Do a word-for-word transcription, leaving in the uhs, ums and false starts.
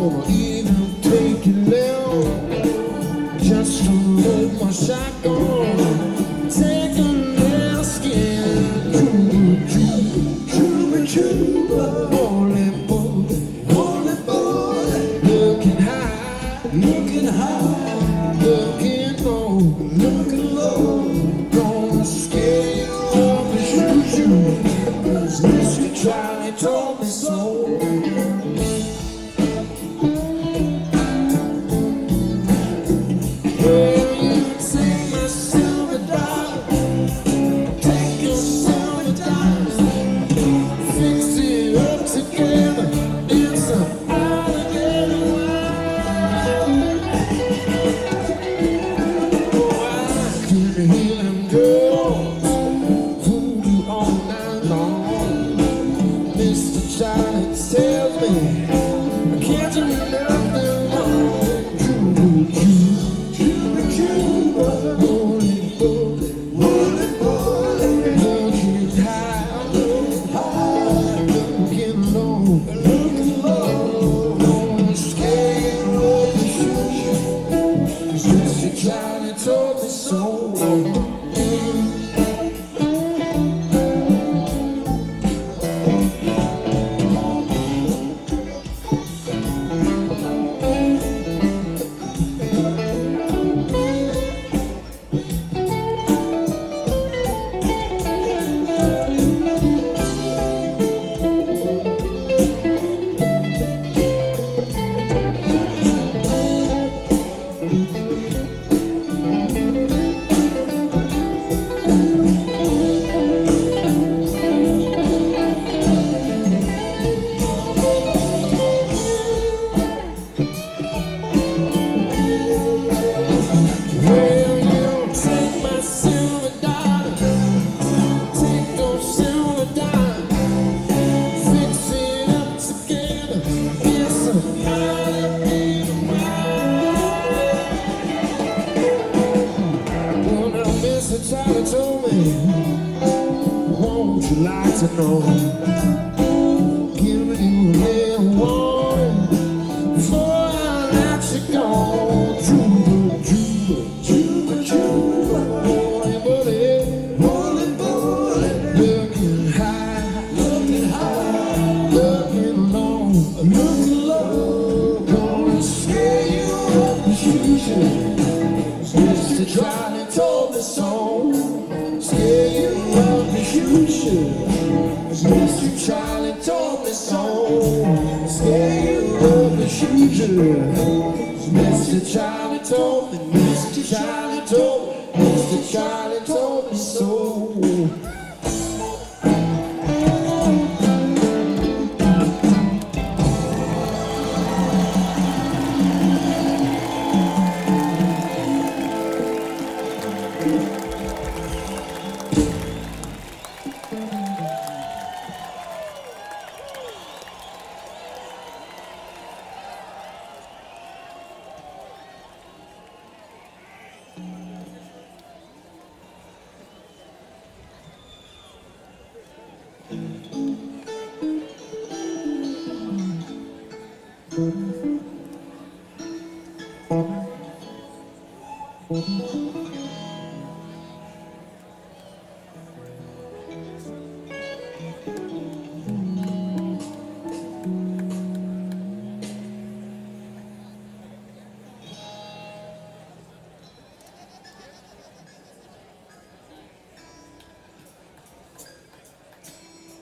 gonna even take it down just to let my shotgun take a little skin. Juba, Juba, Juba, holy boy, holy boy, looking high, looking high, looking low, looking low, gonna scare you off and shoot you. Mister Charlie told me so. Charlie told me so. Charlie told me, won't you like to know, giving you a little warning before I let you go. Juba, Juba, Juba, Juba, holy bullet, holy bullet, looking high, looking high, looking low, looking low, gonna scare you up and shoot you. Mister Charlie told me so. Scare you up and shoot you. Mister Charlie told me so. Scare you up and shoot you. Mister Charlie told me. Mister Charlie told me. Mister Charlie told me so. Thank you.